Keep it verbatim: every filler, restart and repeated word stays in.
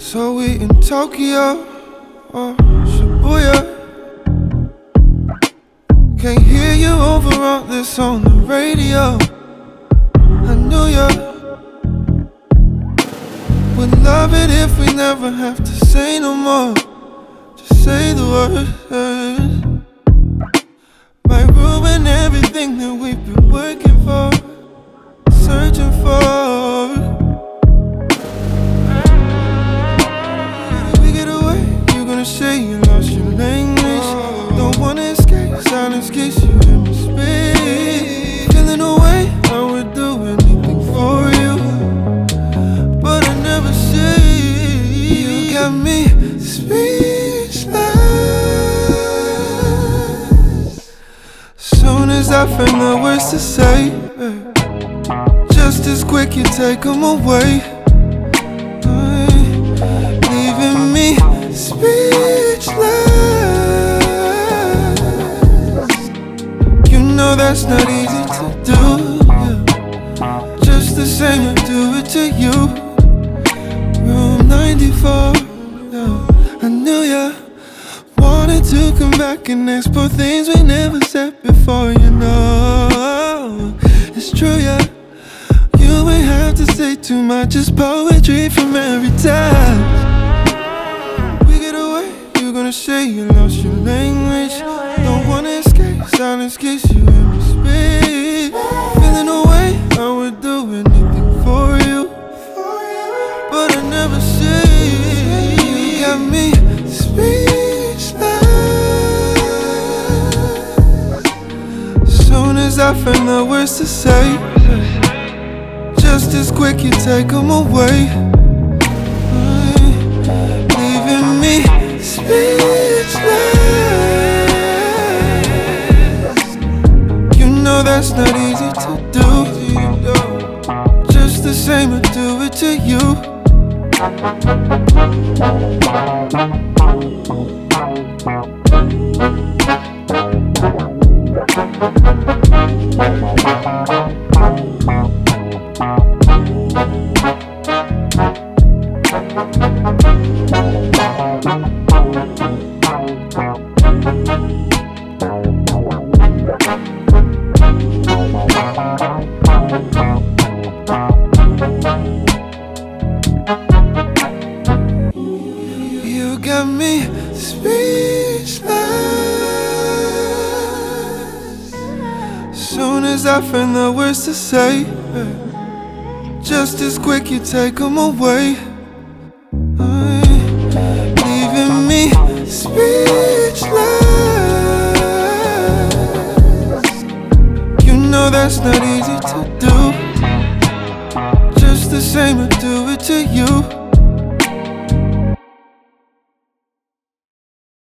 So we in Tokyo or Shibuya. Can't hear you over all this on the radio. I knew ya. Would love it if we never have to say no more. Just say the word. Might ruin everything that we've been working for, searching for. We get away, you're gonna say you lost your language. Don't wanna escape, silence keeps you in my space. Feeling away, I would do anything for you, but I never say. You got me speechless. Soon as I find the words to say, just as quick you take them away, leaving me speechless. You know that's not easy to do, yeah. Just the same I do it to you. Room ninety-four, yeah. I knew ya. Wanted to come back and explore things we never said before, you know. It's true, yeah. You ain't have to say too much, it's poetry from every touch. We get away, you're gonna say you lost your language. Don't wanna escape, silence keeps you in my space. Feeling away, I would do anything for you, but I never say. You got me speechless. Soon as I find the words to say, just as quick you take them away, leaving me speechless. You know that's not easy to do, just the same I do it to you. You got me speechless. Soon as I find the words to say, just as quick you take them away, leaving me speechless. You know that's not easy to do, just the same I do it to you.